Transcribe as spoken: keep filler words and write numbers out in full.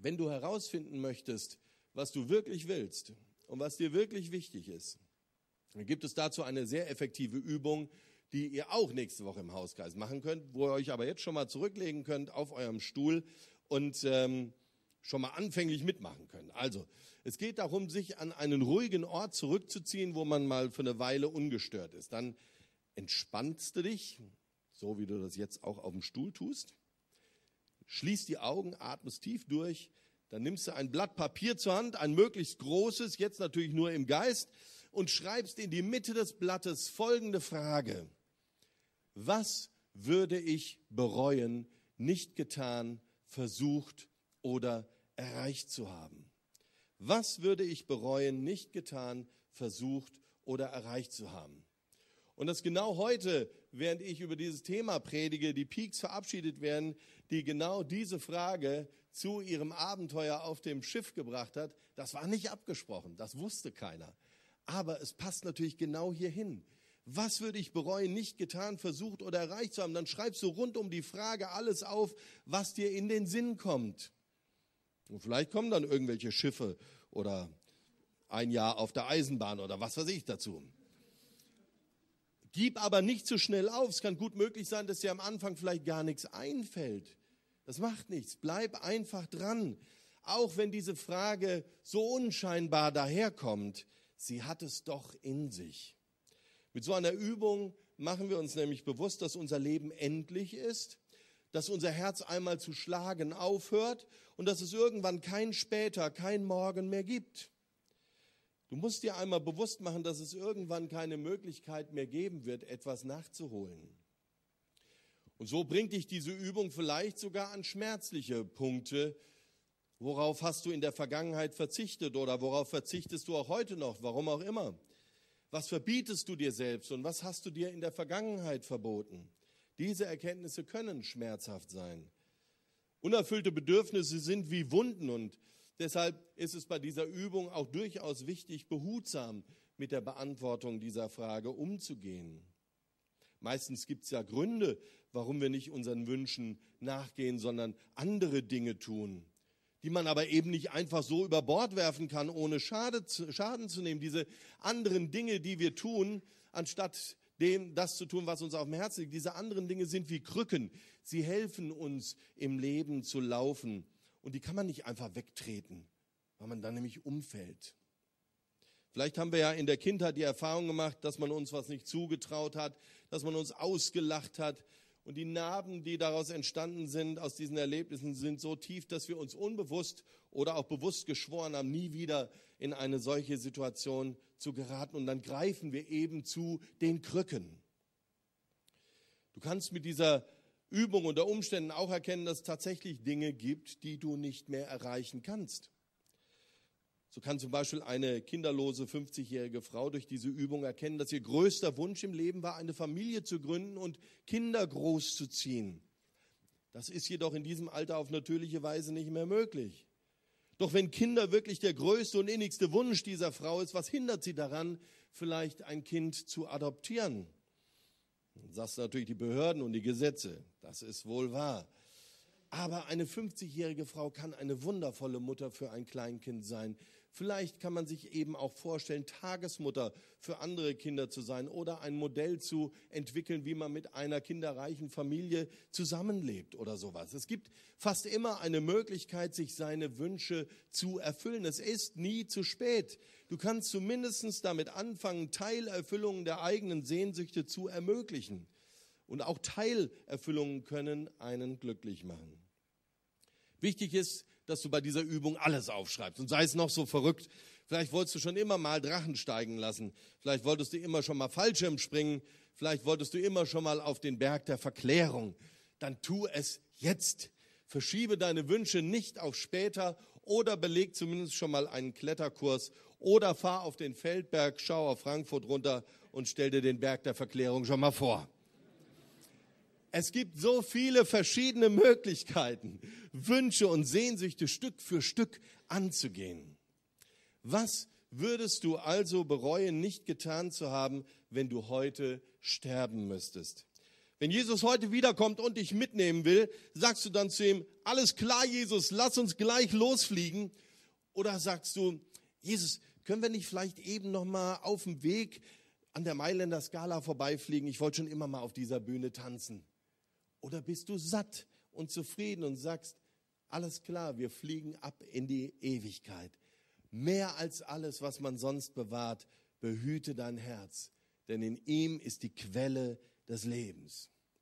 Wenn du herausfinden möchtest, was du wirklich willst und was dir wirklich wichtig ist, dann gibt es dazu eine sehr effektive Übung, die ihr auch nächste Woche im Hauskreis machen könnt, wo ihr euch aber jetzt schon mal zurücklegen könnt auf eurem Stuhl und ähm, schon mal anfänglich mitmachen könnt. Also, es geht darum, sich an einen ruhigen Ort zurückzuziehen, wo man mal für eine Weile ungestört ist. Dann entspannst du dich, so wie du das jetzt auch auf dem Stuhl tust. Schließt die Augen, atmest tief durch. Dann nimmst du ein Blatt Papier zur Hand, ein möglichst großes, jetzt natürlich nur im Geist, und schreibst in die Mitte des Blattes folgende Frage. Was würde ich bereuen, nicht getan, versucht oder erreicht zu haben? Was würde ich bereuen, nicht getan, versucht oder erreicht zu haben? Und dass genau heute, während ich über dieses Thema predige, die Peaks verabschiedet werden, die genau diese Frage zu ihrem Abenteuer auf dem Schiff gebracht hat, das war nicht abgesprochen, das wusste keiner. Aber es passt natürlich genau hierhin. Was würde ich bereuen, nicht getan, versucht oder erreicht zu haben? Dann schreibst du rund um die Frage alles auf, was dir in den Sinn kommt. Und vielleicht kommen dann irgendwelche Schiffe oder ein Jahr auf der Eisenbahn oder was weiß ich dazu. Gib aber nicht zu schnell auf. Es kann gut möglich sein, dass dir am Anfang vielleicht gar nichts einfällt. Das macht nichts. Bleib einfach dran. Auch wenn diese Frage so unscheinbar daherkommt, sie hat es doch in sich. Mit so einer Übung machen wir uns nämlich bewusst, dass unser Leben endlich ist, dass unser Herz einmal zu schlagen aufhört und dass es irgendwann kein Später, kein Morgen mehr gibt. Du musst dir einmal bewusst machen, dass es irgendwann keine Möglichkeit mehr geben wird, etwas nachzuholen. Und so bringt dich diese Übung vielleicht sogar an schmerzliche Punkte. Worauf hast du in der Vergangenheit verzichtet oder worauf verzichtest du auch heute noch, warum auch immer? Was verbietest du dir selbst und was hast du dir in der Vergangenheit verboten? Diese Erkenntnisse können schmerzhaft sein. Unerfüllte Bedürfnisse sind wie Wunden und deshalb ist es bei dieser Übung auch durchaus wichtig, behutsam mit der Beantwortung dieser Frage umzugehen. Meistens gibt es ja Gründe, warum wir nicht unseren Wünschen nachgehen, sondern andere Dinge tun, die man aber eben nicht einfach so über Bord werfen kann, ohne Schade, Schaden zu nehmen. Diese anderen Dinge, die wir tun, anstatt dem das zu tun, was uns auf dem Herzen liegt, diese anderen Dinge sind wie Krücken. Sie helfen uns im Leben zu laufen. Und die kann man nicht einfach wegtreten, weil man dann nämlich umfällt. Vielleicht haben wir ja in der Kindheit die Erfahrung gemacht, dass man uns was nicht zugetraut hat, dass man uns ausgelacht hat. Und die Narben, die daraus entstanden sind, aus diesen Erlebnissen, sind so tief, dass wir uns unbewusst oder auch bewusst geschworen haben, nie wieder in eine solche Situation zu geraten. Und dann greifen wir eben zu den Krücken. Du kannst mit dieser Übung unter Umständen auch erkennen, dass es tatsächlich Dinge gibt, die du nicht mehr erreichen kannst. So kann zum Beispiel eine kinderlose fünfzigjährige Frau durch diese Übung erkennen, dass ihr größter Wunsch im Leben war, eine Familie zu gründen und Kinder großzuziehen. Das ist jedoch in diesem Alter auf natürliche Weise nicht mehr möglich. Doch wenn Kinder wirklich der größte und innigste Wunsch dieser Frau ist, was hindert sie daran, vielleicht ein Kind zu adoptieren? Dann sagst du natürlich die Behörden und die Gesetze. Das ist wohl wahr. Aber eine fünfzigjährige Frau kann eine wundervolle Mutter für ein Kleinkind sein. Vielleicht kann man sich eben auch vorstellen, Tagesmutter für andere Kinder zu sein oder ein Modell zu entwickeln, wie man mit einer kinderreichen Familie zusammenlebt oder sowas. Es gibt fast immer eine Möglichkeit, sich seine Wünsche zu erfüllen. Es ist nie zu spät. Du kannst zumindest damit anfangen, Teilerfüllungen der eigenen Sehnsüchte zu ermöglichen. Und auch Teilerfüllungen können einen glücklich machen. Wichtig ist, dass du bei dieser Übung alles aufschreibst und sei es noch so verrückt. Vielleicht wolltest du schon immer mal Drachen steigen lassen. Vielleicht wolltest du immer schon mal Fallschirm springen. Vielleicht wolltest du immer schon mal auf den Berg der Verklärung. Dann tu es jetzt. Verschiebe deine Wünsche nicht auf später oder beleg zumindest schon mal einen Kletterkurs oder fahr auf den Feldberg, schau auf Frankfurt runter und stell dir den Berg der Verklärung schon mal vor. Es gibt so viele verschiedene Möglichkeiten, Wünsche und Sehnsüchte Stück für Stück anzugehen. Was würdest du also bereuen, nicht getan zu haben, wenn du heute sterben müsstest? Wenn Jesus heute wiederkommt und dich mitnehmen will, sagst du dann zu ihm, alles klar, Jesus, lass uns gleich losfliegen? Oder sagst du, Jesus, können wir nicht vielleicht eben noch mal auf dem Weg an der Mailänder Scala vorbeifliegen? Ich wollte schon immer mal auf dieser Bühne tanzen. Oder bist du satt und zufrieden und sagst, alles klar, wir fliegen ab in die Ewigkeit. Mehr als alles, was man sonst bewahrt, behüte dein Herz, denn in ihm ist die Quelle des Lebens.